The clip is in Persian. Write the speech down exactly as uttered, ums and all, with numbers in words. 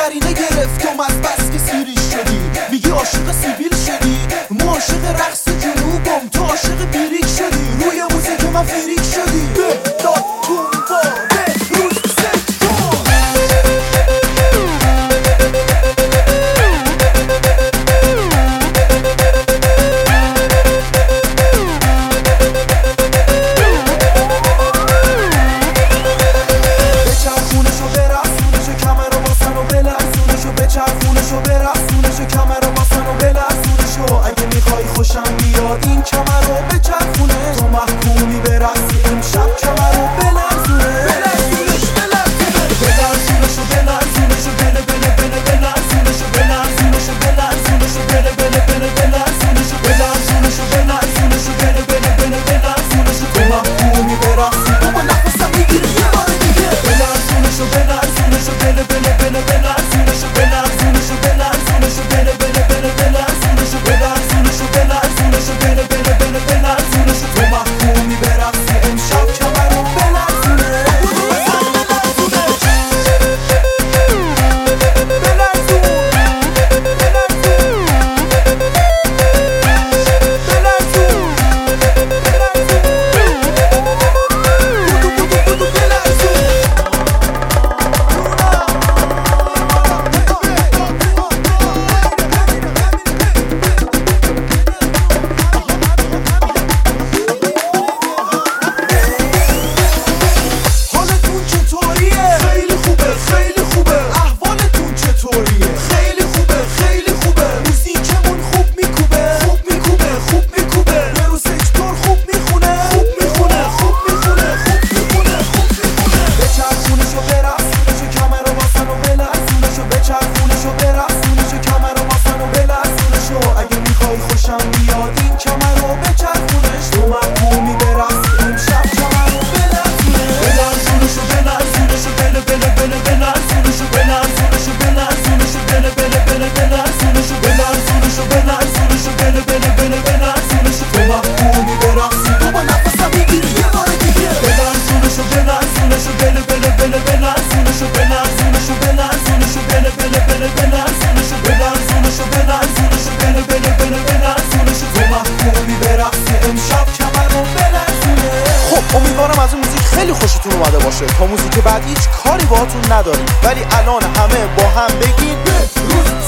قرینه گرفتم از بس که سیریش شدی. میگی عاشق سیبیل شدی، ما عاشق رقص جنوبم، تو عاشق بیریک شدی. روی موزیک من فریک شدی. به داد تنباده روز سجدان. بچرخونشو برسونشو کمر و باسن و بلرزونشو، بچرخونشو برسونشو کمر و باسن و بلرزونشو. اگه میخوای خوشم بیاد این کمر رو بچرخونه، تو محکومی برسی امشب کمر رو بلرزونه. بلرزونش بلرزونه بلرزونشو بلرزونشو بله بله بله بلرزونشو بلرزونشو بلرزونشو بله بله بله بلرزونشو بلرزونشو بلرزونشو بله بله بله بلرزونشو. تو محکومی برسی بابا نفسم میگیری یه بار دیگه. بلرزونشو بلرزونشو بله بله بله بلرزونشو بلرزونشو بلرزونشو بله بله بله بلرزونشو بلرزونشو بلرزونشو بله بله بله بلرزونشو. تو محکومی برقصی امشب کمر رو بلرزونه. حالتون چطوریه؟ خیلی خوبه خیلی خوبه. احوالتون چطوریه؟ خیلی خوبه خیلی خوبه. موزیکمون خوب میکوبه خوب میکوبه خوب میکوبه. برو سکتور خوب میخونه خوب میخونه خوب میخونه خوب میخونه خوب میخونه. بچرخونشو برسونشو کمر و باسن و بلرزونشو، بچرخونشو برسونشو کمر و باسن و بلرزونشو. اگه میخوای خوشم بیاد این کمر رو بچرخونش، تو محکومی برسی امشب کمر رو بلرزونه. بلرزونشو بلرزونشو بله بله بله بلرزونشو بلرزونشو بلرزونشو بله بله بله بلرزونشو بلرزونشو بلرزونشو بله بله بله بلرزونشو. تو محکومی برقصی بابا نفسم میگیری یه بار دیگه. بلرزونشو بلرزونشو بله بله بله بلرزونشو بلرزونشو بلرزونشو بله بله بله بلرزونشو بلرزونشو بلرزونشو بله بله بله بلرزونشو. تو محکومی برقصی امشب کمر رو بلرزونه. خب امیدوارم از اون موزیک خیلی خوشتون اومده باشه. تا موزیک بعد هیچ کاری باهاتون نداریم، ولی الان همه با هم بگین به روز